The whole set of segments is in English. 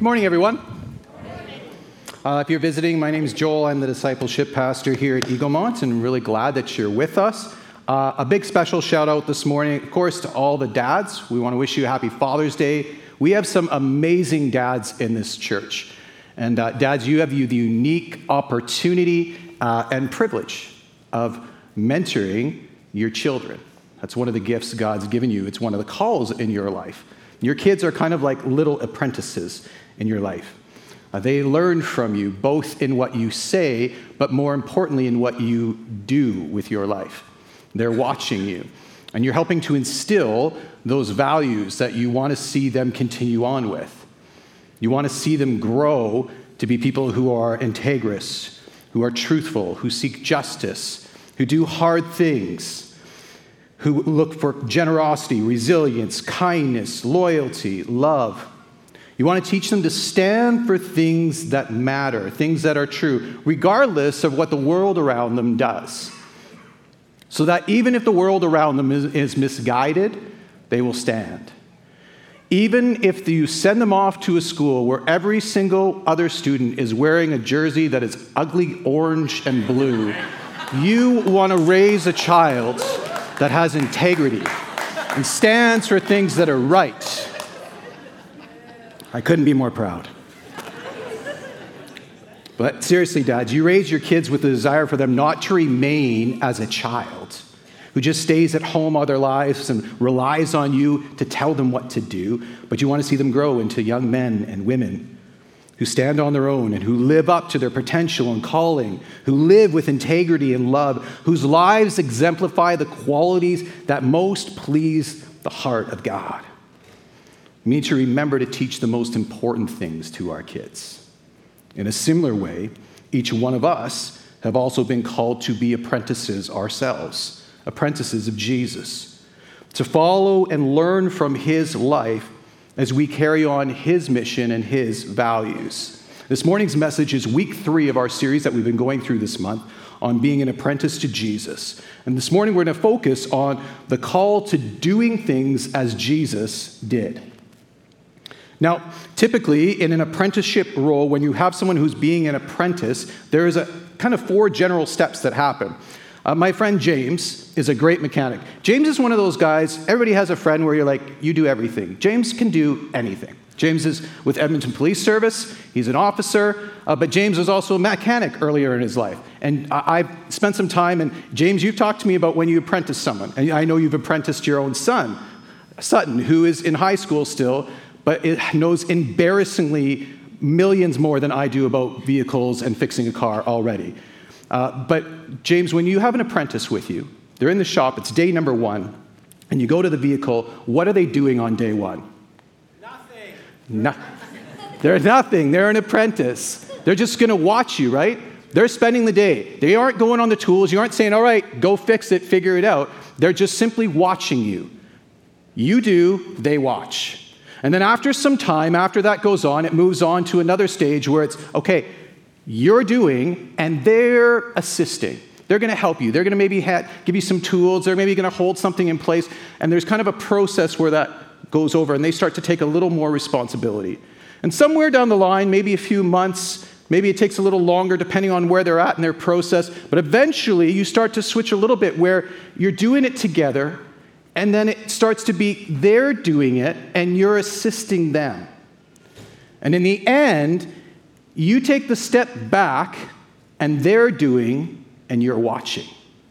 Good morning, everyone. If you're visiting, my name is Joel. I'm the discipleship pastor here at Eaglemont, and I'm really glad that you're with us. A big special shout out this morning, of course, to all the dads. We want to wish you a happy Father's Day. We have some amazing dads in this church. And dads, you have the unique opportunity and privilege of mentoring your children. That's one of the gifts God's given you. It's one of the calls in your life. Your kids are kind of like little apprentices in your life. They learn from you, both in what you say, but more importantly, in what you do with your life. They're watching you, and you're helping to instill those values that you want to see them continue on with. You want to see them grow to be people who are integrous, who are truthful, who seek justice, who do hard things, who look for generosity, resilience, kindness, loyalty, love. You want to teach them to stand for things that matter, things that are true, regardless of what the world around them does. So that even if the world around them is misguided, they will stand. Even if you send them off to a school where every single other student is wearing a jersey that is ugly orange and blue, you want to raise a child that has integrity and stands for things that are right. I couldn't be more proud. But seriously, dads, you raise your kids with the desire for them not to remain as a child who just stays at home all their lives and relies on you to tell them what to do, but you want to see them grow into young men and women who stand on their own and who live up to their potential and calling, who live with integrity and love, whose lives exemplify the qualities that most please the heart of God. We need to remember to teach the most important things to our kids. In a similar way, each one of us have also been called to be apprentices ourselves, apprentices of Jesus, to follow and learn from his life as we carry on his mission and his values. This morning's message is week 3 of our series that we've been going through this month on being an apprentice to Jesus. And this morning we're going to focus on the call to doing things as Jesus did. Now, typically in an apprenticeship role, when you have someone who's being an apprentice, there is a kind of 4 general steps that happen. My friend James is a great mechanic. James is one of those guys, everybody has a friend where you're like, you do everything. James can do anything. James is with Edmonton Police Service. He's an officer, but James was also a mechanic earlier in his life. And I've spent some time, and James, you've talked to me about when you apprentice someone. And I know you've apprenticed your own son, Sutton, who is in high school still, but it knows embarrassingly millions more than I do about vehicles and fixing a car already. But James, when you have an apprentice with you, they're in the shop, it's day number 1, and you go to the vehicle, what are they doing on day 1? Nothing. They're nothing. They're an apprentice. They're just going to watch you, right? They're spending the day. They aren't going on the tools. You aren't saying, all right, go fix it, figure it out. They're just simply watching you. You do, they watch. And then after some time, after that goes on, it moves on to another stage where it's, okay, you're doing, and they're assisting. They're going to help you. They're going to maybe give you some tools. They're maybe going to hold something in place. And there's kind of a process where that goes over, and they start to take a little more responsibility. And somewhere down the line, maybe a few months, maybe it takes a little longer depending on where they're at in their process, but eventually you start to switch a little bit where you're doing it together, and then it starts to be they're doing it, and you're assisting them. And in the end, you take the step back, and they're doing, and you're watching.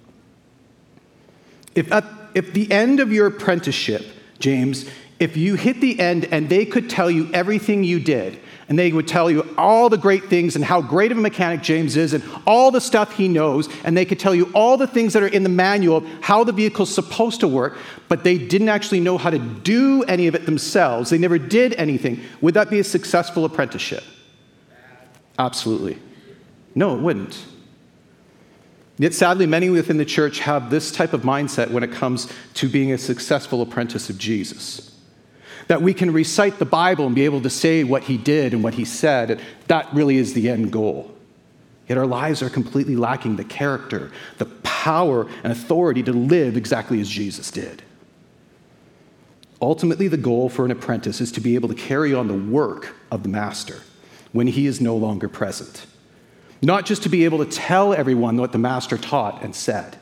If at the end of your apprenticeship, James, if you hit the end and they could tell you everything you did, and they would tell you all the great things and how great of a mechanic James is and all the stuff he knows, and they could tell you all the things that are in the manual of how the vehicle's supposed to work, but they didn't actually know how to do any of it themselves, they never did anything, would that be a successful apprenticeship? Absolutely. No, it wouldn't. Yet sadly, many within the church have this type of mindset when it comes to being a successful apprentice of Jesus. That we can recite the Bible and be able to say what he did and what he said, and that really is the end goal. Yet our lives are completely lacking the character, the power, and authority to live exactly as Jesus did. Ultimately, the goal for an apprentice is to be able to carry on the work of the master when he is no longer present. Not just to be able to tell everyone what the master taught and said.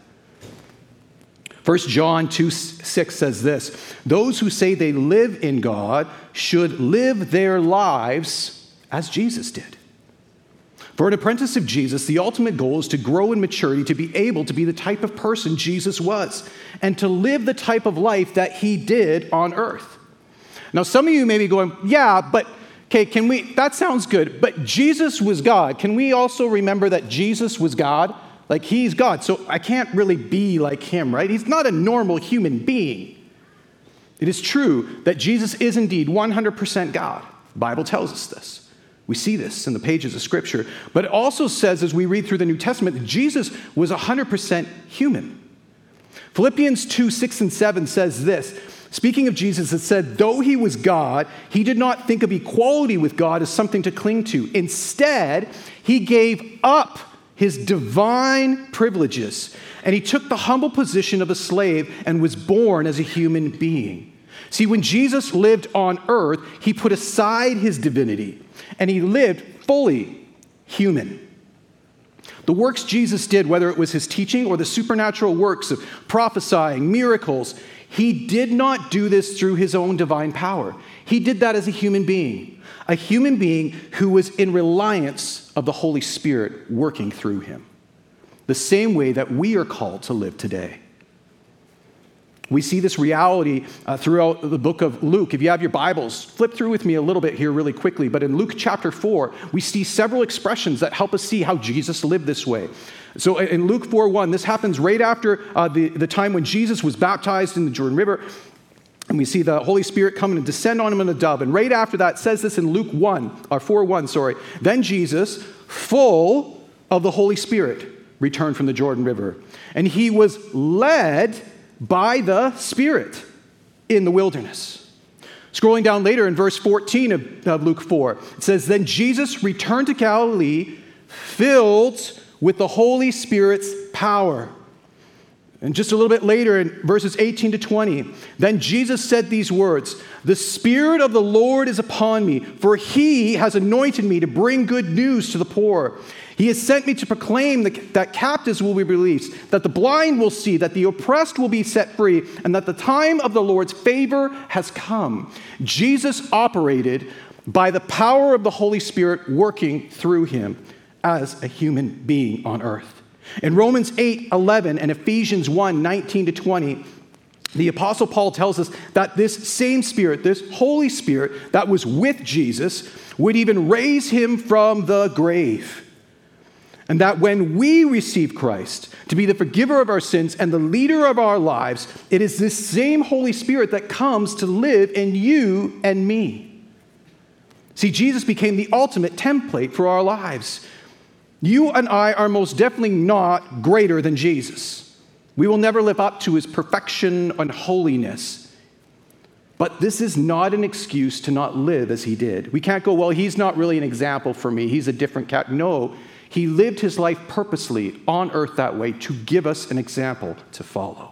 1 John 2:6 says this, "Those who say they live in God should live their lives as Jesus did." For an apprentice of Jesus, the ultimate goal is to grow in maturity, to be able to be the type of person Jesus was, and to live the type of life that he did on earth. Now, some of you may be going, yeah, but, okay, that sounds good, but Jesus was God. Can we also remember that Jesus was God? Like, he's God, so I can't really be like him, right? He's not a normal human being. It is true that Jesus is indeed 100% God. The Bible tells us this. We see this in the pages of Scripture. But it also says, as we read through the New Testament, that Jesus was 100% human. Philippians 2:6 and 7 says this. Speaking of Jesus, it said, "Though he was God, he did not think of equality with God as something to cling to. Instead, he gave up his divine privileges, and he took the humble position of a slave and was born as a human being." See, when Jesus lived on earth, he put aside his divinity, and he lived fully human. The works Jesus did, whether it was his teaching or the supernatural works of prophesying, miracles, he did not do this through his own divine power. He did that as a human being who was in reliance of the Holy Spirit working through him, the same way that we are called to live today. We see this reality throughout the book of Luke. If you have your Bibles, flip through with me a little bit here really quickly. But in Luke chapter 4, we see several expressions that help us see how Jesus lived this way. So in Luke 4:1, this happens right after the time when Jesus was baptized in the Jordan River. And we see the Holy Spirit come and descend on him in a dove. And right after that, it says this in Luke 4:1. Then Jesus, full of the Holy Spirit, returned from the Jordan River. And he was led by the Spirit in the wilderness. Scrolling down later in verse 14 of Luke 4, it says, "Then Jesus returned to Galilee, filled with the Holy Spirit's power." And just a little bit later in verses 18 to 20, "Then Jesus said these words, 'The Spirit of the Lord is upon me, for he has anointed me to bring good news to the poor. He has sent me to proclaim that captives will be released, that the blind will see, that the oppressed will be set free, and that the time of the Lord's favor has come.'" Jesus operated by the power of the Holy Spirit working through him as a human being on earth. In Romans 8:11 and Ephesians 1:19 to 20, the Apostle Paul tells us that this same Spirit, this Holy Spirit that was with Jesus, would even raise him from the grave. And that when we receive Christ to be the forgiver of our sins and the leader of our lives, it is this same Holy Spirit that comes to live in you and me. See, Jesus became the ultimate template for our lives. You and I are most definitely not greater than Jesus. We will never live up to his perfection and holiness. But this is not an excuse to not live as he did. We can't go, well, he's not really an example for me. He's a different cat. No, he lived his life purposely on earth that way to give us an example to follow.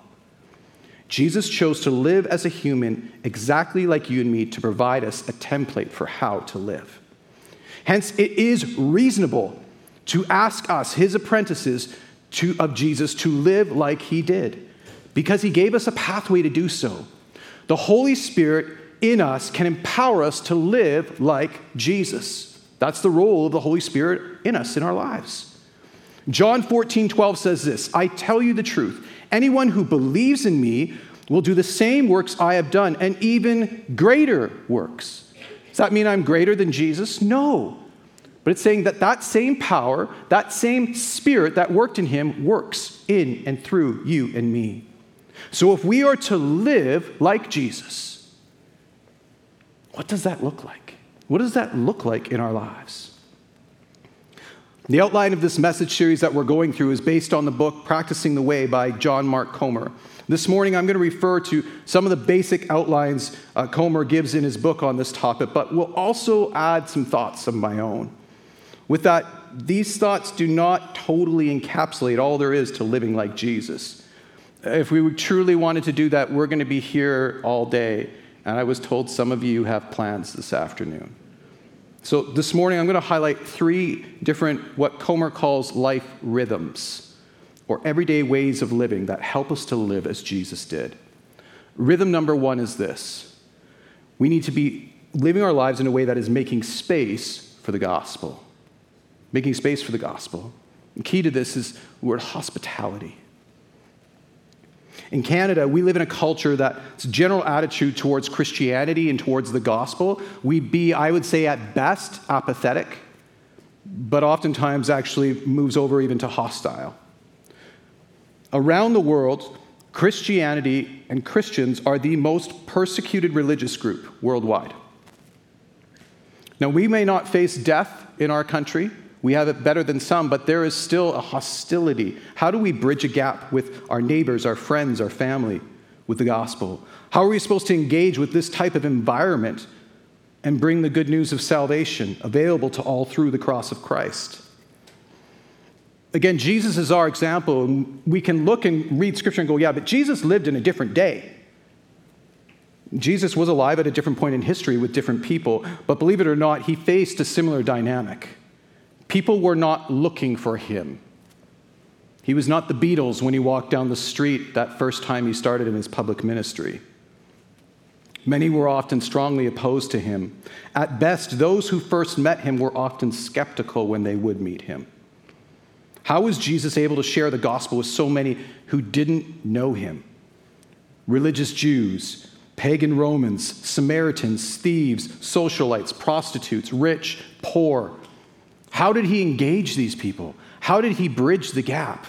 Jesus chose to live as a human exactly like you and me to provide us a template for how to live. Hence, it is reasonable to ask us, his apprentices of Jesus, to live like he did, because he gave us a pathway to do so. The Holy Spirit in us can empower us to live like Jesus. That's the role of the Holy Spirit in us, in our lives. John 14:12 says this, "I tell you the truth, anyone who believes in me will do the same works I have done, and even greater works." Does that mean I'm greater than Jesus? No. But it's saying that that same power, that same Spirit that worked in him works in and through you and me. So if we are to live like Jesus, what does that look like? What does that look like in our lives? The outline of this message series that we're going through is based on the book Practicing the Way by John Mark Comer. This morning, I'm going to refer to some of the basic outlines Comer gives in his book on this topic, but we'll also add some thoughts of my own. With that, these thoughts do not totally encapsulate all there is to living like Jesus. If we truly wanted to do that, we're going to be here all day, and I was told some of you have plans this afternoon. So this morning, I'm going to highlight 3 different, what Comer calls life rhythms, or everyday ways of living that help us to live as Jesus did. Rhythm number 1 is this. We need to be living our lives in a way that is making space for the gospel. Making space for the gospel. The key to this is the word hospitality. In Canada, we live in a culture that's general attitude towards Christianity and towards the gospel. We'd be, I would say, at best, apathetic, but oftentimes actually moves over even to hostile. Around the world, Christianity and Christians are the most persecuted religious group worldwide. Now, we may not face death in our country. We have it better than some, but there is still a hostility. How do we bridge a gap with our neighbors, our friends, our family, with the gospel? How are we supposed to engage with this type of environment and bring the good news of salvation available to all through the cross of Christ? Again, Jesus is our example. We can look and read Scripture and go, yeah, but Jesus lived in a different day. Jesus was alive at a different point in history with different people, but believe it or not, he faced a similar dynamic. People were not looking for him. He was not the Beatles when he walked down the street that first time he started in his public ministry. Many were often strongly opposed to him. At best, those who first met him were often skeptical when they would meet him. How was Jesus able to share the gospel with so many who didn't know him? Religious Jews, pagan Romans, Samaritans, thieves, socialites, prostitutes, rich, poor. How did he engage these people? How did he bridge the gap?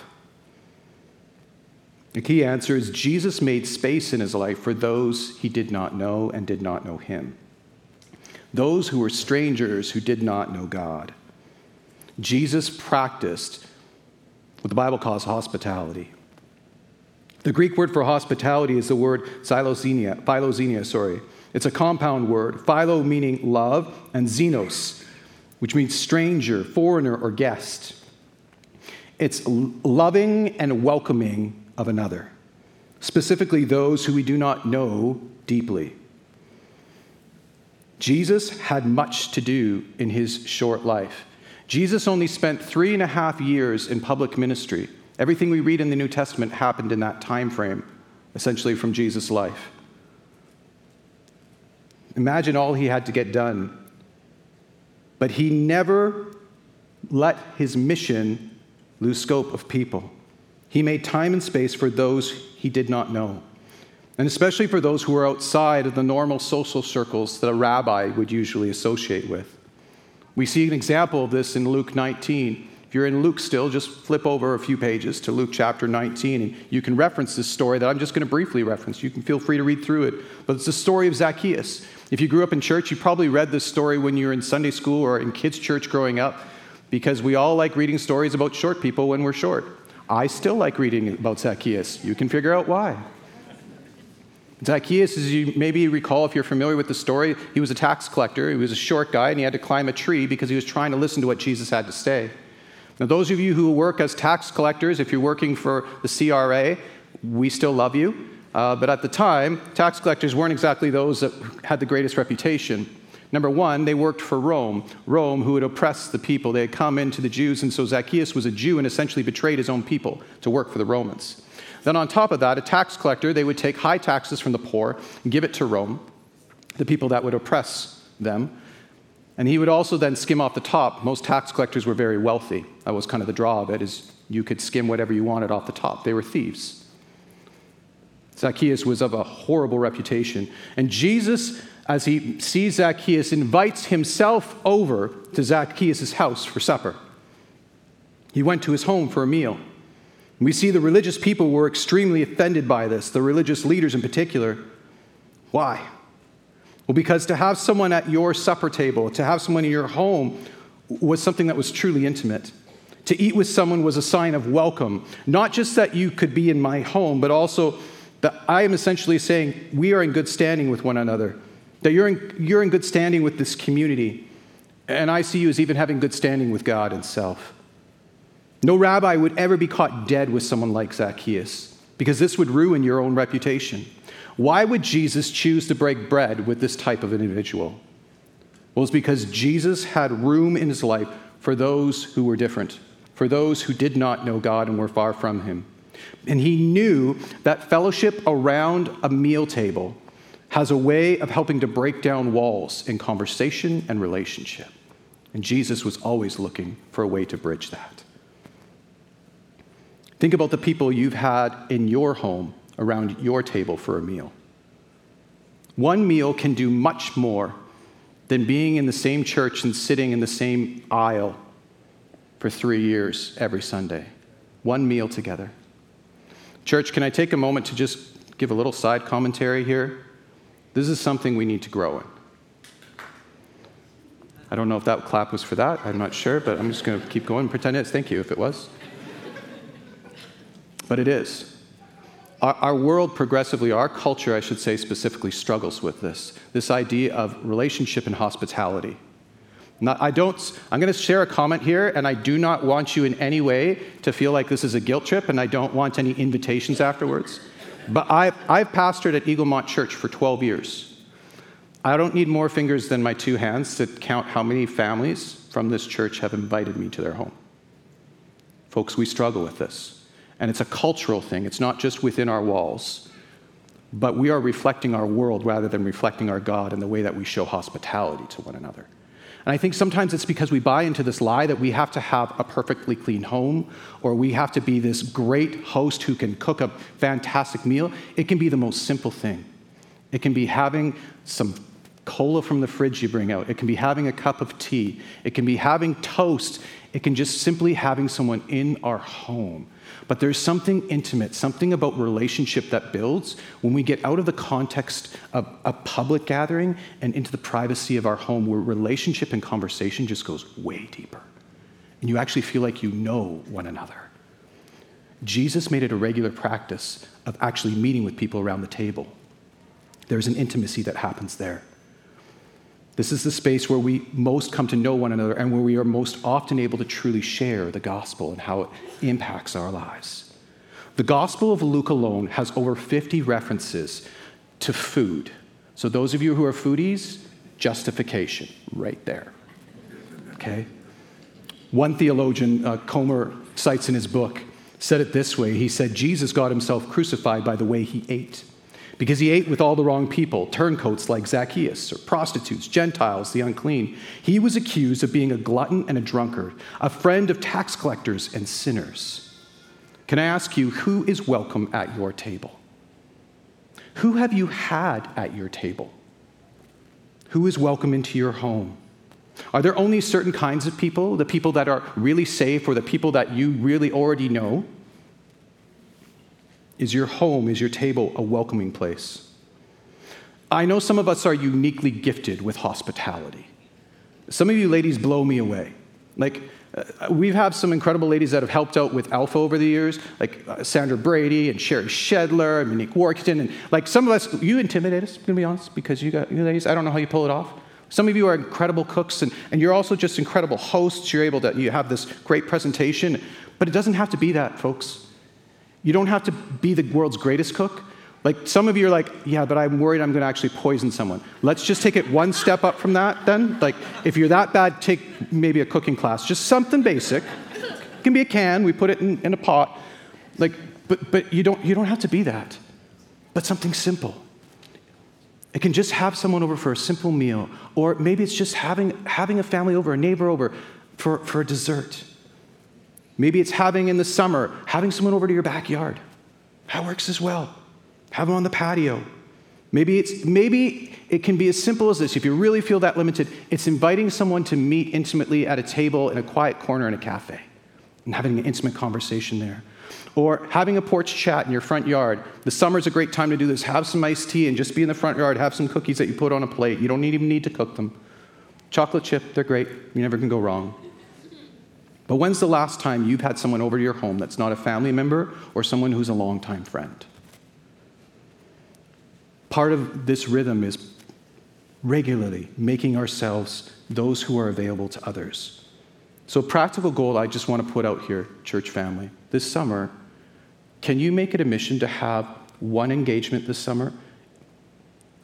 The key answer is Jesus made space in his life for those he did not know and did not know him. Those who were strangers who did not know God. Jesus practiced what the Bible calls hospitality. The Greek word for hospitality is the word philoxenia. It's a compound word, philo meaning love, and xenos, which means stranger, foreigner, or guest. It's loving and welcoming of another, specifically those who we do not know deeply. Jesus had much to do in his short life. Jesus only spent 3.5 years in public ministry. Everything we read in the New Testament happened in that time frame, essentially from Jesus' life. Imagine all he had to get done. But he never let his mission lose scope of people. He made time and space for those he did not know, and especially for those who were outside of the normal social circles that a rabbi would usually associate with. We see an example of this in Luke 19. If you're in Luke still, just flip over a few pages to Luke chapter 19, and you can reference this story that I'm just going to briefly reference. You can feel free to read through it, but it's the story of Zacchaeus. If you grew up in church, you probably read this story when you were in Sunday school or in kids' church growing up, because we all like reading stories about short people when we're short. I still like reading about Zacchaeus. You can figure out why. Zacchaeus, as you maybe recall if you're familiar with the story, he was a tax collector. He was a short guy, and he had to climb a tree because he was trying to listen to what Jesus had to say. Now, those of you who work as tax collectors, if you're working for the CRA, we still love you. But at the time, tax collectors weren't exactly those that had the greatest reputation. Number one, they worked for Rome, who would oppress the people. They had come into the Jews, and so Zacchaeus was a Jew and essentially betrayed his own people to work for the Romans. Then on top of that, a tax collector, they would take high taxes from the poor and give it to Rome, the people that would oppress them. And he would also then skim off the top. Most tax collectors were very wealthy. That was kind of the draw of it, is you could skim whatever you wanted off the top. They were thieves. Zacchaeus was of a horrible reputation. And Jesus, as he sees Zacchaeus, invites himself over to Zacchaeus' house for supper. He went to his home for a meal. We see the religious people were extremely offended by this, the religious leaders in particular. Why? Well, because to have someone at your supper table, to have someone in your home, was something that was truly intimate. To eat with someone was a sign of welcome. Not just that you could be in my home, but also that I am essentially saying we are in good standing with one another. That you're in good standing with this community. And I see you as even having good standing with God and self. No rabbi would ever be caught dead with someone like Zacchaeus, because this would ruin your own reputation. Why would Jesus choose to break bread with this type of individual? Well, it's because Jesus had room in his life for those who were different, for those who did not know God and were far from him. And he knew that fellowship around a meal table has a way of helping to break down walls in conversation and relationship. And Jesus was always looking for a way to bridge that. Think about the people you've had in your home around your table for a meal. One meal can do much more than being in the same church and sitting in the same aisle for 3 years every Sunday. One meal together. Church, can I take a moment to just give a little side commentary here? This is something we need to grow in. I don't know if that clap was for that. I'm not sure, but I'm just going to keep going and pretend it is. Thank you if it was. But it is. Our world progressively, our culture, I should say, specifically struggles with this idea of relationship and hospitality. I'm going to share a comment here, and I do not want you in any way to feel like this is a guilt trip, and I don't want any invitations afterwards. But I've pastored at Eaglemont Church for 12 years. I don't need more fingers than my 2 hands to count how many families from this church have invited me to their home. Folks, we struggle with this. And it's a cultural thing. It's not just within our walls. But we are reflecting our world rather than reflecting our God in the way that we show hospitality to one another. And I think sometimes it's because we buy into this lie that we have to have a perfectly clean home, or we have to be this great host who can cook a fantastic meal. It can be the most simple thing. It can be having some cola from the fridge you bring out. It can be having a cup of tea. It can be having toast. It can just simply having someone in our home. But there's something intimate, something about relationship that builds when we get out of the context of a public gathering and into the privacy of our home, where relationship and conversation just goes way deeper. And you actually feel like you know one another. Jesus made it a regular practice of actually meeting with people around the table. There's an intimacy that happens there. This is the space where we most come to know one another and where we are most often able to truly share the gospel and how it impacts our lives. The Gospel of Luke alone has over 50 references to food. So those of you who are foodies, justification right there. Okay? One theologian, Comer, cites in his book, said it this way. He said, Jesus got himself crucified by the way he ate. Because he ate with all the wrong people, turncoats like Zacchaeus, or prostitutes, Gentiles, the unclean. He was accused of being a glutton and a drunkard, a friend of tax collectors and sinners. Can I ask you, who is welcome at your table? Who have you had at your table? Who is welcome into your home? Are there only certain kinds of people, the people that are really safe or the people that you really already know? Is your home, is your table a welcoming place? I know some of us are uniquely gifted with hospitality. Some of you ladies blow me away. We've had some incredible ladies that have helped out with Alpha over the years, like Sandra Brady and Sherry Shedler and Monique Workington. And some of us, you intimidate us, I'm going to be honest, because you ladies, I don't know how you pull it off. Some of you are incredible cooks, and you're also just incredible hosts. You have this great presentation, but it doesn't have to be that, folks. You don't have to be the world's greatest cook. Some of you are like, yeah, but I'm worried I'm going to actually poison someone. Let's just take it one step up from that then. If you're that bad, take maybe a cooking class. Just something basic. It can be a can. We put it in a pot. But you don't have to be that. But something simple. It can just have someone over for a simple meal. Or maybe it's just having a family over, a neighbor over for a dessert. Maybe it's in the summer, having someone over to your backyard. That works as well. Have them on the patio. Maybe it can be as simple as this. If you really feel that limited, it's inviting someone to meet intimately at a table in a quiet corner in a cafe and having an intimate conversation there. Or having a porch chat in your front yard. The summer's a great time to do this. Have some iced tea and just be in the front yard. Have some cookies that you put on a plate. You don't even need to cook them. Chocolate chip, they're great. You never can go wrong. But when's the last time you've had someone over to your home that's not a family member or someone who's a longtime friend? Part of this rhythm is regularly making ourselves those who are available to others. So practical goal I just want to put out here, church family. This summer, can you make it a mission to have one engagement this summer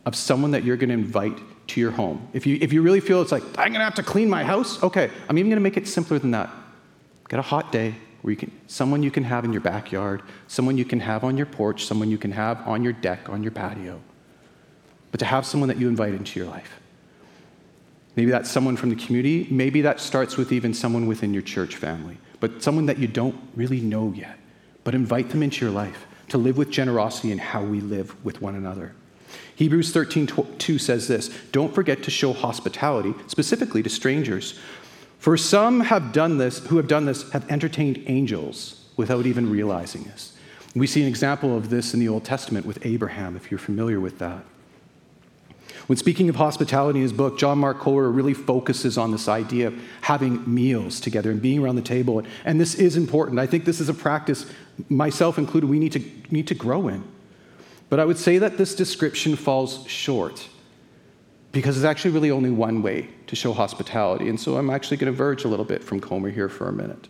of someone that you're going to invite to your home. If you really feel it's like, I'm going to have to clean my house, okay, I'm even going to make it simpler than that. Get a hot day where someone you can have in your backyard, someone you can have on your porch, someone you can have on your deck, on your patio. But to have someone that you invite into your life. Maybe that's someone from the community. Maybe that starts with even someone within your church family, but someone that you don't really know yet. But invite them into your life to live with generosity in how we live with one another. Hebrews 13:2 says this, don't forget to show hospitality, specifically to strangers. For some who have done this have entertained angels without even realizing this. We see an example of this in the Old Testament with Abraham, if you're familiar with that. When speaking of hospitality in his book, John Mark Comer really focuses on this idea of having meals together and being around the table. And this is important. I think this is a practice, myself included, we need to grow in. But I would say that this description falls short because there's actually really only one way to show hospitality. And so I'm actually going to verge a little bit from Comer here for a minute.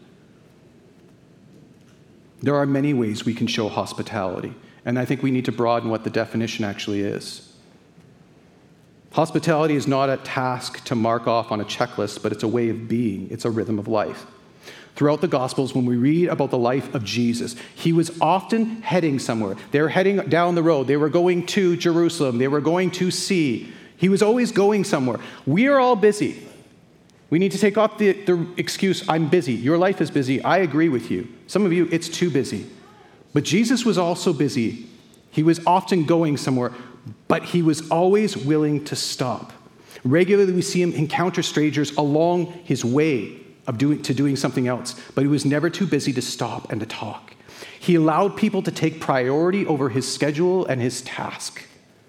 There are many ways we can show hospitality, and I think we need to broaden what the definition actually is. Hospitality is not a task to mark off on a checklist, but it's a way of being. It's a rhythm of life. Throughout the Gospels, when we read about the life of Jesus, he was often heading somewhere. They were heading down the road. They were going to Jerusalem. They were going to sea. He was always going somewhere. We are all busy. We need to take off the excuse, I'm busy. Your life is busy. I agree with you. Some of you, it's too busy. But Jesus was also busy. He was often going somewhere, but he was always willing to stop. Regularly, we see him encounter strangers along his way of doing something else, but he was never too busy to stop and to talk. He allowed people to take priority over his schedule and his task.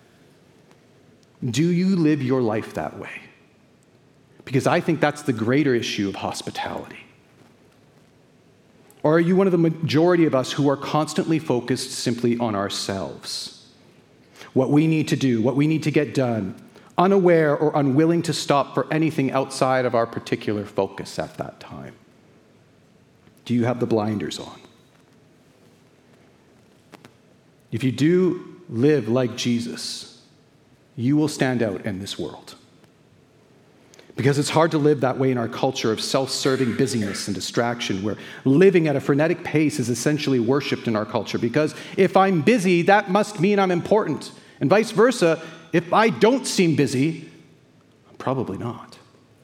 Do you live your life that way? Because I think that's the greater issue of hospitality. Or are you one of the majority of us who are constantly focused simply on ourselves? What we need to do, what we need to get done, unaware or unwilling to stop for anything outside of our particular focus at that time? Do you have the blinders on? If you do live like Jesus, you will stand out in this world. Because it's hard to live that way in our culture of self-serving busyness and distraction, where living at a frenetic pace is essentially worshipped in our culture. Because if I'm busy, that must mean I'm important. And vice versa, if I don't seem busy, I'm probably not.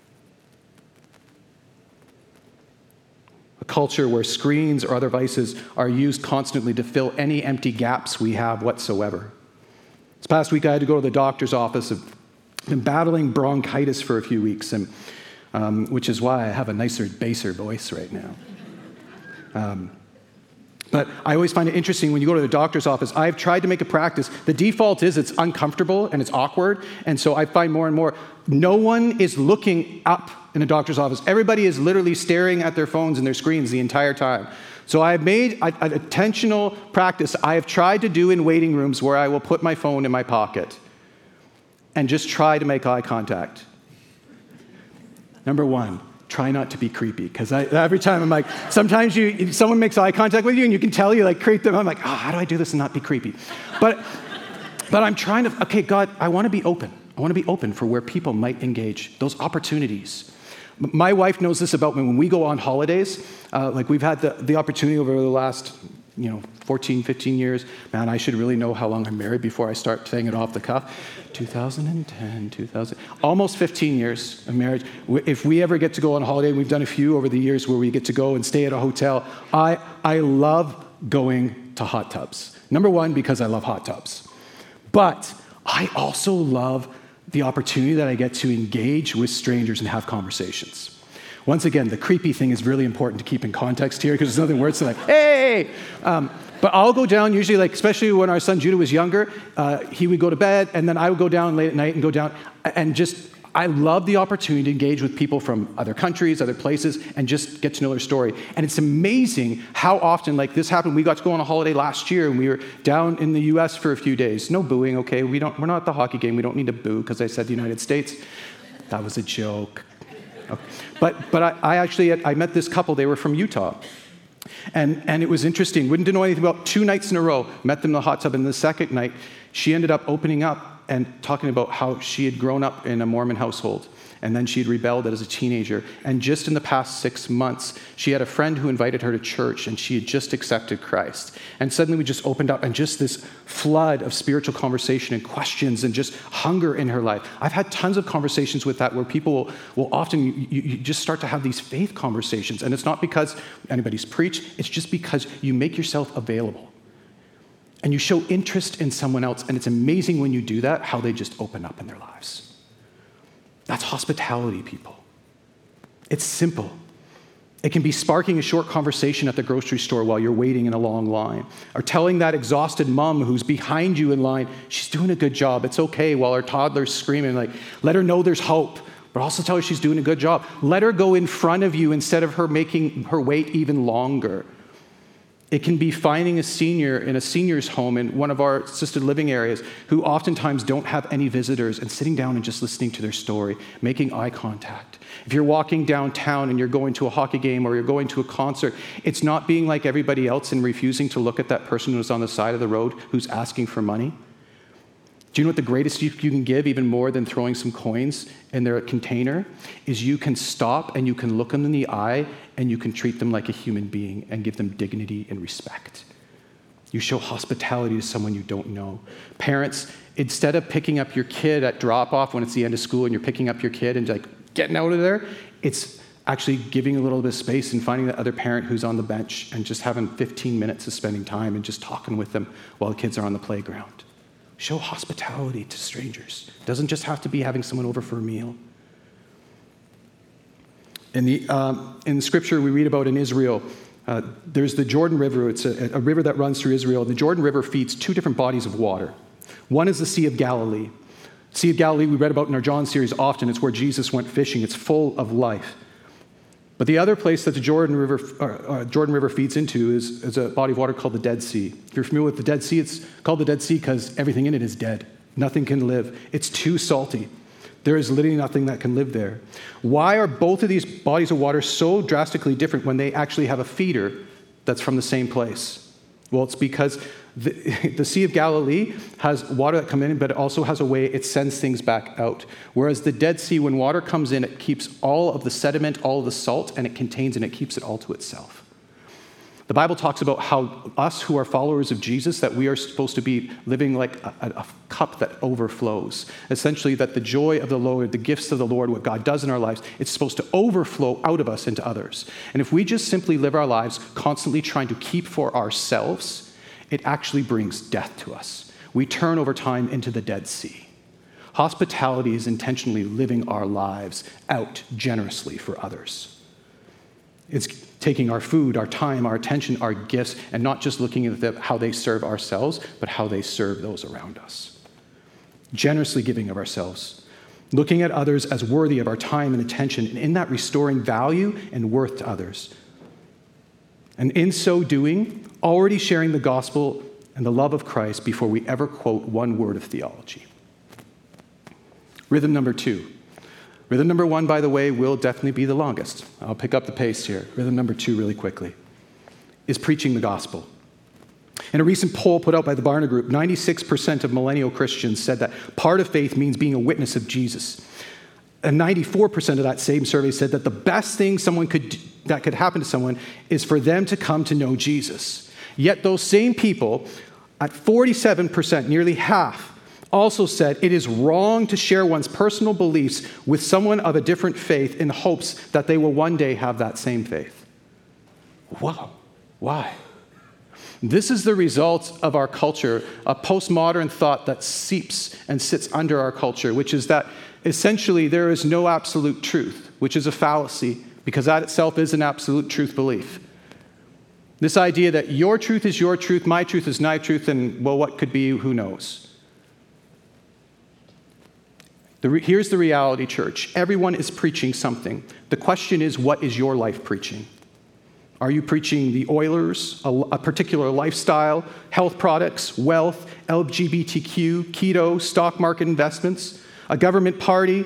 A culture where screens or other vices are used constantly to fill any empty gaps we have whatsoever. This past week, I had to go to the doctor's office. I've been battling bronchitis for a few weeks, and which is why I have a nicer, basser voice right now. But I always find it interesting when you go to the doctor's office. I've tried to make a practice. The default is it's uncomfortable and it's awkward, and so I find more and more no one is looking up in a doctor's office. Everybody is literally staring at their phones and their screens the entire time. So I've made an intentional practice I have tried to do in waiting rooms where I will put my phone in my pocket and just try to make eye contact. Number one, try not to be creepy, because every time I'm like, sometimes someone makes eye contact with you and you can tell you like creep them. I'm like, how do I do this and not be creepy? But I'm trying to, okay, God, I want to be open. I want to be open for where people might engage, those opportunities. My wife knows this about me. When we go on holidays, like we've had the opportunity over the last 14, 15 years. Man, I should really know how long I'm married before I start saying it off the cuff. 2010, almost 15 years of marriage. If we ever get to go on holiday, we've done a few over the years where we get to go and stay at a hotel. I love going to hot tubs. Number one, because I love hot tubs. But I also love the opportunity that I get to engage with strangers and have conversations. Once again, the creepy thing is really important to keep in context here, because there's nothing worse than like, hey! But I'll go down usually, like especially when our son Judah was younger, he would go to bed, and then I would go down late at night and go down, and I love the opportunity to engage with people from other countries, other places, and just get to know their story. And it's amazing how often, like this happened. We got to go on a holiday last year, and we were down in the U.S. for a few days. No booing, okay? We're not at the hockey game. We don't need to boo because I said the United States. That was a joke. Okay. But I met this couple. They were from Utah. And it was interesting. Didn't know anything about 2 nights in a row. Met them in the hot tub. And the second night, she ended up opening up and talking about how she had grown up in a Mormon household. And then she had rebelled as a teenager. And just in the past 6 months, she had a friend who invited her to church, and she had just accepted Christ. And suddenly we just opened up, and just this flood of spiritual conversation and questions and just hunger in her life. I've had tons of conversations with that where people will often, you just start to have these faith conversations. And it's not because anybody's preached, it's just because you make yourself available. And you show interest in someone else, and it's amazing when you do that, how they just open up in their lives. That's hospitality, people. It's simple. It can be sparking a short conversation at the grocery store while you're waiting in a long line, or telling that exhausted mom who's behind you in line, she's doing a good job, it's okay, while her toddler's screaming, like, let her know there's hope, but also tell her she's doing a good job. Let her go in front of you instead of her making her wait even longer. It can be finding a senior in a senior's home in one of our assisted living areas who oftentimes don't have any visitors, and sitting down and just listening to their story, making eye contact. If you're walking downtown and you're going to a hockey game or you're going to a concert, it's not being like everybody else and refusing to look at that person who's on the side of the road who's asking for money. Do you know what the greatest you can give, even more than throwing some coins in their container, is you can stop and you can look them in the eye and you can treat them like a human being and give them dignity and respect. You show hospitality to someone you don't know. Parents, instead of picking up your kid at drop-off when it's the end of school and you're picking up your kid and like getting out of there, it's actually giving a little bit of space and finding the other parent who's on the bench and just having 15 minutes of spending time and just talking with them while the kids are on the playground. Show hospitality to strangers. It doesn't just have to be having someone over for a meal. In the scripture we read about in Israel, there's the Jordan River. It's a river that runs through Israel. The Jordan River feeds 2 different bodies of water. One is the Sea of Galilee. Sea of Galilee we read about in our John series often. It's where Jesus went fishing. It's full of life. But the other place that the Jordan River feeds into is a body of water called the Dead Sea. If you're familiar with the Dead Sea, it's called the Dead Sea because everything in it is dead. Nothing can live. It's too salty. There is literally nothing that can live there. Why are both of these bodies of water so drastically different when they actually have a feeder that's from the same place? Well, it's because the Sea of Galilee has water that comes in, but it also has a way it sends things back out. Whereas the Dead Sea, when water comes in, it keeps all of the sediment, all of the salt, and it contains and it keeps it all to itself. The Bible talks about how us who are followers of Jesus, that we are supposed to be living like a cup that overflows. Essentially, that the joy of the Lord, the gifts of the Lord, what God does in our lives, it's supposed to overflow out of us into others. And if we just simply live our lives constantly trying to keep for ourselves, it actually brings death to us. We turn over time into the Dead Sea. Hospitality is intentionally living our lives out generously for others. It's taking our food, our time, our attention, our gifts, and not just looking at how they serve ourselves, but how they serve those around us. Generously giving of ourselves. Looking at others as worthy of our time and attention, and in that restoring value and worth to others. And in so doing, already sharing the gospel and the love of Christ before we ever quote one word of theology. Rhythm number 2. Rhythm number 1, by the way, will definitely be the longest. I'll pick up the pace here. Rhythm number 2 really quickly is preaching the gospel. In a recent poll put out by the Barna Group, 96% of millennial Christians said that part of faith means being a witness of Jesus. And 94% of that same survey said that the best thing that could happen to someone is for them to come to know Jesus. Yet those same people, at 47%, nearly half, also said it is wrong to share one's personal beliefs with someone of a different faith in hopes that they will one day have that same faith. Wow. Why? This is the result of our culture, a postmodern thought that seeps and sits under our culture, which is that essentially there is no absolute truth, which is a fallacy, because that itself is an absolute truth belief. This idea that your truth is your truth, my truth is my truth, and, well, what could be, who knows? Here's the reality, church. Everyone is preaching something. The question is, what is your life preaching? Are you preaching the Oilers, a particular lifestyle, health products, wealth, LGBTQ, keto, stock market investments, a government party,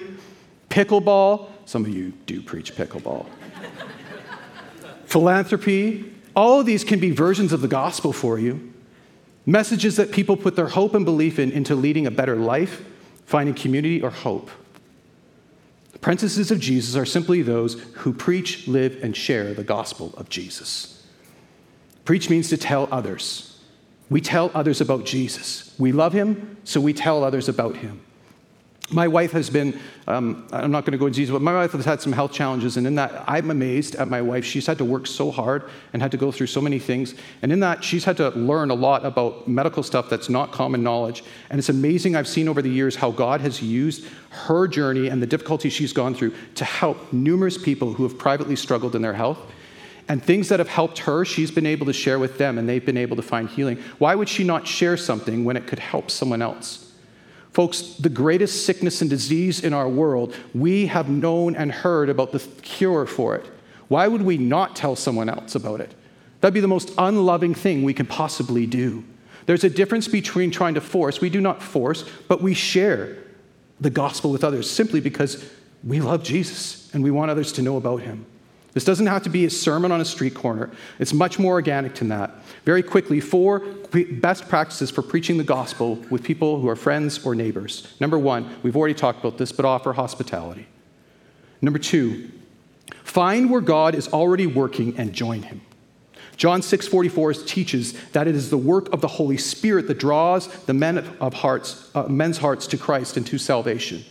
pickleball? Some of you do preach pickleball. Philanthropy, All of these can be versions of the gospel for you. Messages that people put their hope and belief into leading a better life, finding community or hope. Apprentices of Jesus are simply those who preach, live, and share the gospel of Jesus. Preach means to tell others. We tell others about Jesus. We love him, so we tell others about him. My wife has been, I'm not going to go into detail, but my wife has had some health challenges, and in that, I'm amazed at my wife. She's had to work so hard and had to go through so many things, and in that, she's had to learn a lot about medical stuff that's not common knowledge, and it's amazing. I've seen over the years how God has used her journey and the difficulties she's gone through to help numerous people who have privately struggled in their health, and things that have helped her, she's been able to share with them, and they've been able to find healing. Why would she not share something when it could help someone else? Folks, the greatest sickness and disease in our world, we have known and heard about the cure for it. Why would we not tell someone else about it? That'd be the most unloving thing we can possibly do. There's a difference between trying to force. We do not force, but we share the gospel with others simply because we love Jesus and we want others to know about him. This doesn't have to be a sermon on a street corner. It's much more organic than that. Very quickly, 4 best practices for preaching the gospel with people who are friends or neighbors. Number 1, we've already talked about this, but offer hospitality. Number 2, find where God is already working and join him. John 6:44 teaches that it is the work of the Holy Spirit that draws the men's hearts to Christ and to salvation.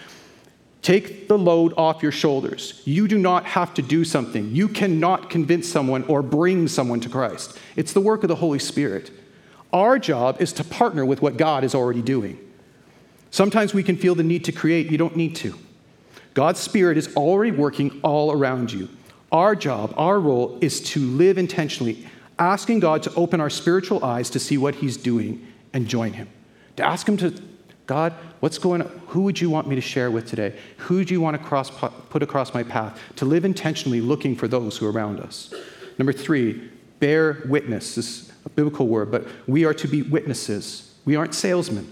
Take the load off your shoulders. You do not have to do something. You cannot convince someone or bring someone to Christ. It's the work of the Holy Spirit. Our job is to partner with what God is already doing. Sometimes we can feel the need to create. You don't need to. God's Spirit is already working all around you. Our job, our role, is to live intentionally, asking God to open our spiritual eyes to see what he's doing and join him. To ask him to, God, what's going on? Who would you want me to share with today? Who do you want to put across my path? To live intentionally looking for those who are around us. Number 3, bear witness. This is a biblical word, but we are to be witnesses. We aren't salesmen.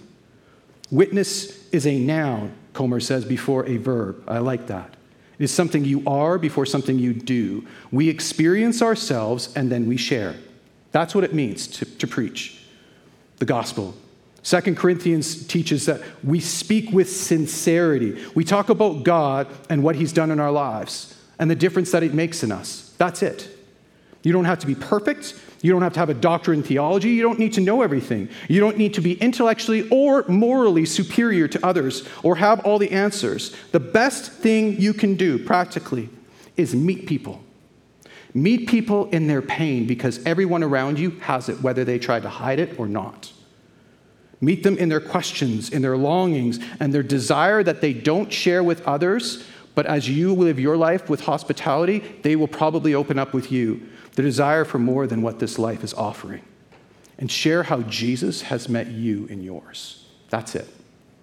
Witness is a noun, Comer says, before a verb. I like that. It is something you are before something you do. We experience ourselves and then we share. That's what it means to preach the gospel. 2 Corinthians teaches that we speak with sincerity. We talk about God and what he's done in our lives and the difference that it makes in us. That's it. You don't have to be perfect. You don't have to have a doctorate in theology. You don't need to know everything. You don't need to be intellectually or morally superior to others or have all the answers. The best thing you can do practically is meet people. Meet people in their pain because everyone around you has it, whether they try to hide it or not. Meet them in their questions, in their longings, and their desire that they don't share with others, but as you live your life with hospitality, they will probably open up with you the desire for more than what this life is offering. And share how Jesus has met you in yours. That's it.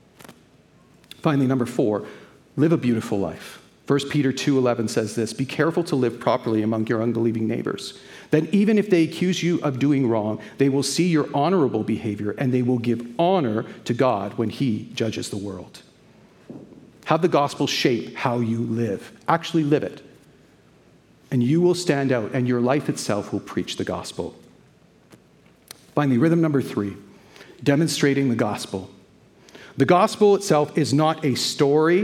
Finally, number 4, live a beautiful life. 1 Peter 2:11 says this, be careful to live properly among your unbelieving neighbors. Then even if they accuse you of doing wrong, they will see your honorable behavior and they will give honor to God when he judges the world. Have the gospel shape how you live. Actually live it. And you will stand out and your life itself will preach the gospel. Finally, rhythm number 3, demonstrating the gospel. The gospel itself is not a story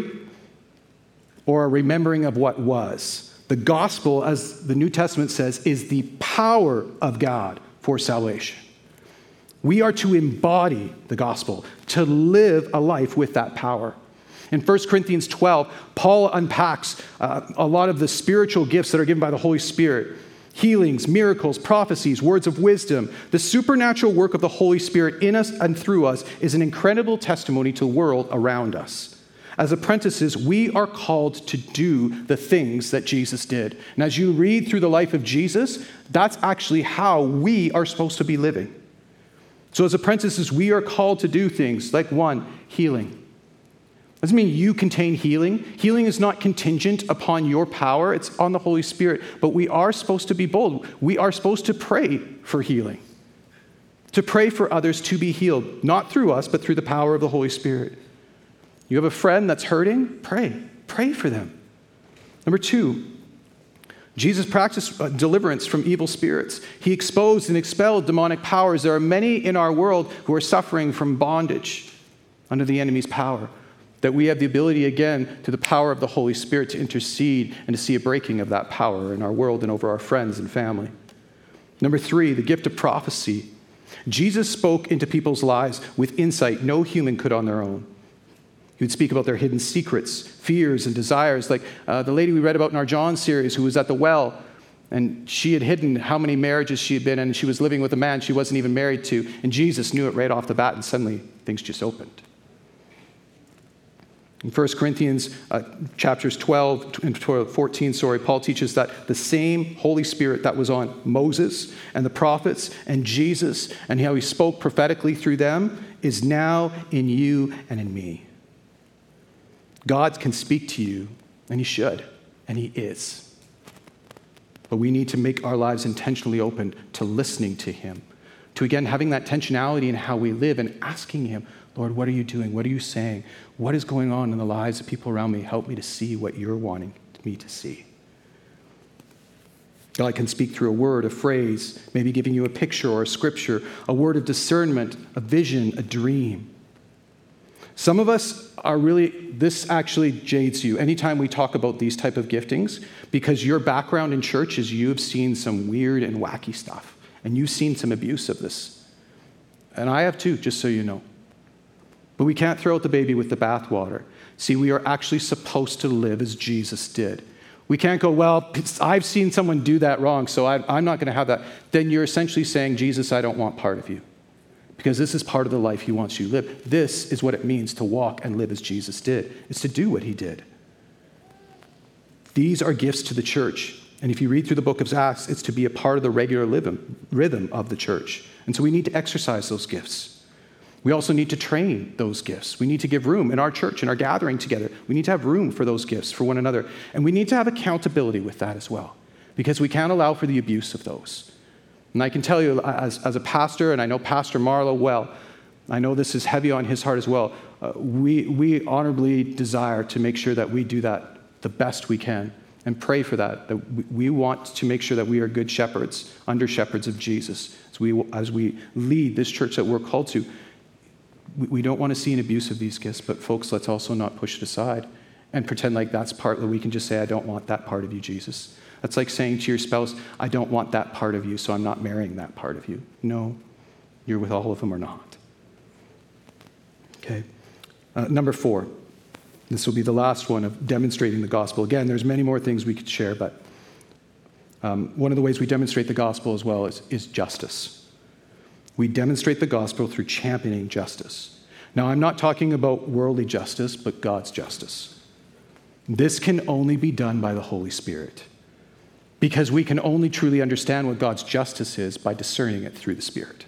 or a remembering of what was. The gospel, as the New Testament says, is the power of God for salvation. We are to embody the gospel, to live a life with that power. In 1 Corinthians 12, Paul unpacks a lot of the spiritual gifts that are given by the Holy Spirit. Healings, miracles, prophecies, words of wisdom. The supernatural work of the Holy Spirit in us and through us is an incredible testimony to the world around us. As apprentices, we are called to do the things that Jesus did. And as you read through the life of Jesus, that's actually how we are supposed to be living. So as apprentices, we are called to do things like 1, healing. Doesn't mean you contain healing. Healing is not contingent upon your power. It's on the Holy Spirit. But we are supposed to be bold. We are supposed to pray for healing. To pray for others to be healed. Not through us, but through the power of the Holy Spirit. You have a friend that's hurting? Pray. Pray for them. Number 2, Jesus practiced deliverance from evil spirits. He exposed and expelled demonic powers. There are many in our world who are suffering from bondage under the enemy's power, that we have the ability, again, to the power of the Holy Spirit to intercede and to see a breaking of that power in our world and over our friends and family. Number 3, the gift of prophecy. Jesus spoke into people's lives with insight no human could on their own. He would speak about their hidden secrets, fears, and desires, like the lady we read about in our John series who was at the well, and she had hidden how many marriages she had been in, and she was living with a man she wasn't even married to, and Jesus knew it right off the bat, and suddenly things just opened. In 1 Corinthians chapters 12 and 14, Paul teaches that the same Holy Spirit that was on Moses and the prophets and Jesus and how he spoke prophetically through them is now in you and in me. God can speak to you, and he should, and he is. But we need to make our lives intentionally open to listening to him, to, again, having that intentionality in how we live and asking him, Lord, what are you doing? What are you saying? What is going on in the lives of people around me? Help me to see what you're wanting me to see. God can speak through a word, a phrase, maybe giving you a picture or a scripture, a word of discernment, a vision, a dream. Some of us are really, this actually jades you anytime we talk about these type of giftings, because your background in church is you have seen some weird and wacky stuff, and you've seen some abuse of this. And I have too, just so you know. But we can't throw out the baby with the bathwater. See, we are actually supposed to live as Jesus did. We can't go, well, I've seen someone do that wrong, so I'm not going to have that. Then you're essentially saying, Jesus, I don't want part of you. Because this is part of the life he wants you to live. This is what it means to walk and live as Jesus did. It's to do what he did. These are gifts to the church. And if you read through the book of Acts, it's to be a part of the regular rhythm of the church. And so we need to exercise those gifts. We also need to train those gifts. We need to give room in our church, in our gathering together. We need to have room for those gifts for one another. And we need to have accountability with that as well, because we can't allow for the abuse of those. And I can tell you, as a pastor, and I know Pastor Marlowe well, I know this is heavy on his heart as well, we honorably desire to make sure that we do that the best we can and pray for that we want to make sure that we are good shepherds, under shepherds of Jesus. As we lead this church that we're called to, we don't want to see an abuse of these gifts, but folks, let's also not push it aside and pretend like that's part that we can just say, I don't want that part of you, Jesus. That's like saying to your spouse, I don't want that part of you, so I'm not marrying that part of you. No, you're with all of them or not. Okay. Number 4. This will be the last one of demonstrating the gospel. Again, there's many more things we could share, but one of the ways we demonstrate the gospel as well is justice. We demonstrate the gospel through championing justice. Now, I'm not talking about worldly justice, but God's justice. This can only be done by the Holy Spirit, because we can only truly understand what God's justice is by discerning it through the Spirit.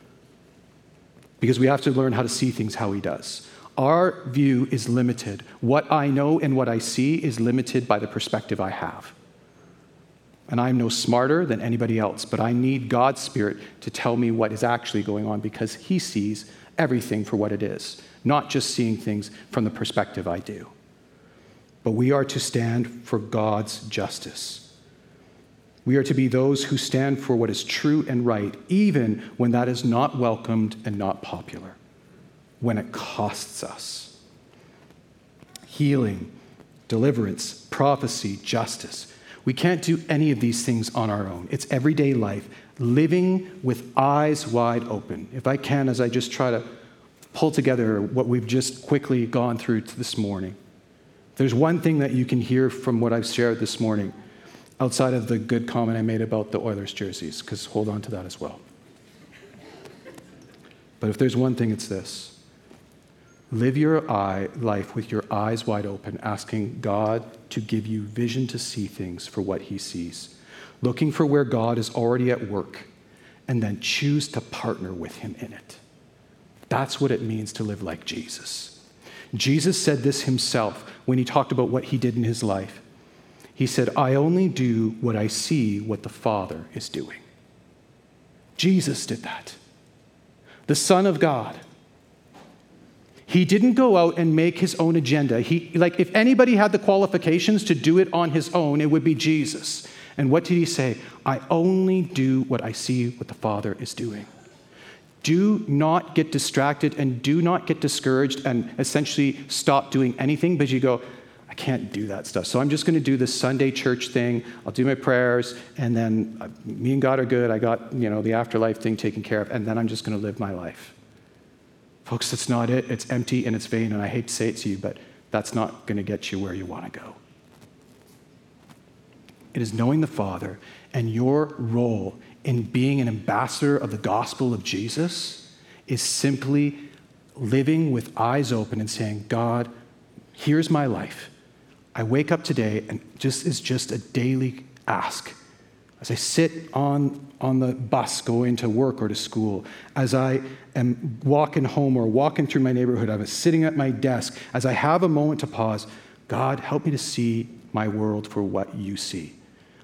Because we have to learn how to see things how he does. Our view is limited. What I know and what I see is limited by the perspective I have. And I'm no smarter than anybody else, but I need God's Spirit to tell me what is actually going on, because he sees everything for what it is, not just seeing things from the perspective I do. But we are to stand for God's justice. We are to be those who stand for what is true and right, even when that is not welcomed and not popular, when it costs us. Healing, deliverance, prophecy, justice. We can't do any of these things on our own. It's everyday life, living with eyes wide open. If I can, as I just try to pull together what we've just quickly gone through this morning, there's one thing that you can hear from what I've shared this morning, outside of the good comment I made about the Oilers jerseys, because hold on to that as well. But if there's one thing, it's this. Live your life with your eyes wide open, asking God to give you vision to see things for what he sees, looking for where God is already at work, and then choose to partner with him in it. That's what it means to live like Jesus. Jesus said this himself when he talked about what he did in his life. He said, I only do what I see what the Father is doing. Jesus did that. The Son of God. He didn't go out and make his own agenda. If anybody had the qualifications to do it on his own, it would be Jesus. And what did he say? I only do what I see what the Father is doing. Do not get distracted and do not get discouraged and essentially stop doing anything because you go, I can't do that stuff. So I'm just going to do this Sunday church thing. I'll do my prayers, and then me and God are good. I got, the afterlife thing taken care of, and then I'm just going to live my life. Folks, that's not it. It's empty and it's vain, and I hate to say it to you, but that's not going to get you where you want to go. It is knowing the Father, and your role in being an ambassador of the gospel of Jesus is simply living with eyes open and saying, God, here's my life. I wake up today, and is just a daily ask. As I sit on the bus going to work or to school, as I am walking home or walking through my neighborhood, I'm sitting at my desk, as I have a moment to pause, God, help me to see my world for what you see.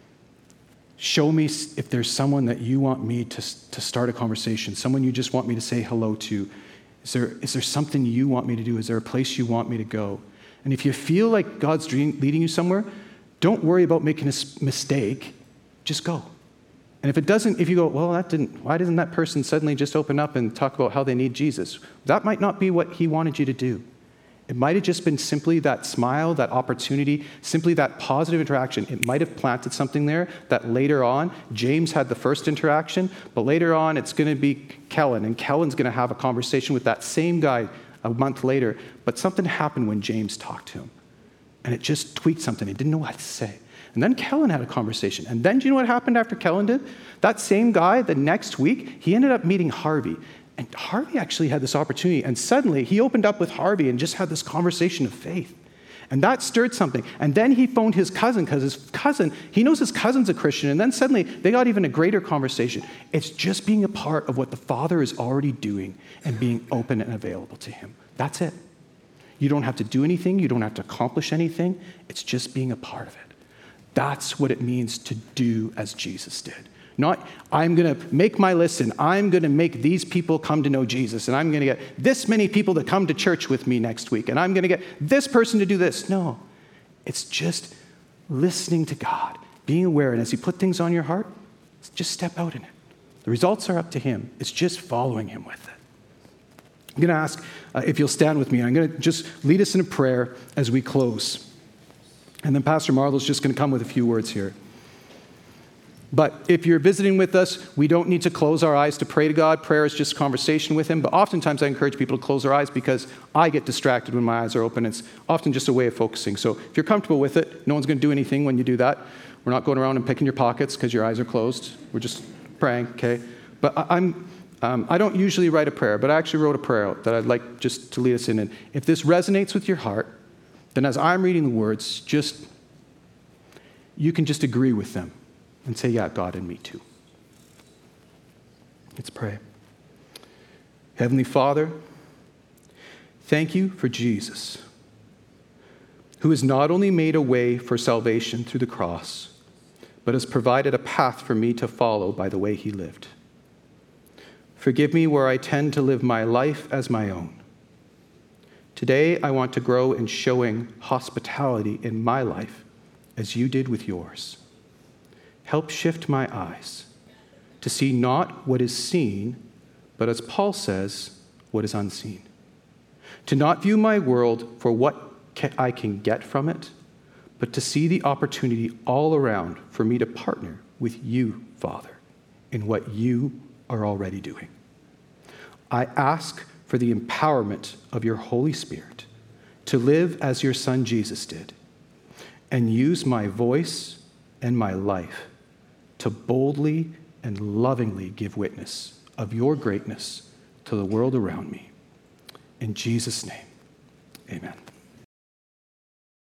Show me if there's someone that you want me to start a conversation, someone you just want me to say hello to. Is there something you want me to do? Is there a place you want me to go? And if you feel like God's leading you somewhere, don't worry about making a mistake. Just go. And if you go, well, why doesn't that person suddenly just open up and talk about how they need Jesus? That might not be what he wanted you to do. It might have just been simply that smile, that opportunity, simply that positive interaction. It might have planted something there that later on, James had the first interaction, but later on it's going to be Kellen, and Kellen's going to have a conversation with that same guy a month later. But something happened when James talked to him, and it just tweaked something. He didn't know what to say. And then Kellen had a conversation. And then do you know what happened after Kellen did? That same guy, the next week, he ended up meeting Harvey. And Harvey actually had this opportunity. And suddenly, he opened up with Harvey and just had this conversation of faith. And that stirred something. And then he phoned his cousin, because his cousin, he knows his cousin's a Christian. And then suddenly, they got even a greater conversation. It's just being a part of what the Father is already doing and being open and available to him. That's it. You don't have to do anything. You don't have to accomplish anything. It's just being a part of it. That's what it means to do as Jesus did. Not, I'm going to make my list and I'm going to make these people come to know Jesus, and I'm going to get this many people to come to church with me next week, and I'm going to get this person to do this. No, it's just listening to God, being aware, and as he put things on your heart, just step out in it. The results are up to him. It's just following him with it. I'm going to ask if you'll stand with me. I'm going to just lead us in a prayer as we close. And then Pastor Marlo's just going to come with a few words here. But if you're visiting with us, we don't need to close our eyes to pray to God. Prayer is just conversation with him. But oftentimes I encourage people to close their eyes because I get distracted when my eyes are open. It's often just a way of focusing. So if you're comfortable with it, no one's going to do anything when you do that. We're not going around and picking your pockets because your eyes are closed. We're just praying, okay? But I don't usually write a prayer, but I actually wrote a prayer that I'd like just to lead us in. And if this resonates with your heart, then as I'm reading the words, you can just agree with them and say, yeah, God and me too. Let's pray. Heavenly Father, thank you for Jesus, who has not only made a way for salvation through the cross, but has provided a path for me to follow by the way he lived. Forgive me where I tend to live my life as my own. Today, I want to grow in showing hospitality in my life as you did with yours. Help shift my eyes to see not what is seen, but as Paul says, what is unseen. To not view my world for what I can get from it, but to see the opportunity all around for me to partner with you, Father, in what you are already doing. I ask for the empowerment of your Holy Spirit to live as your Son Jesus did, and use my voice and my life to boldly and lovingly give witness of your greatness to the world around me. In Jesus' name, amen.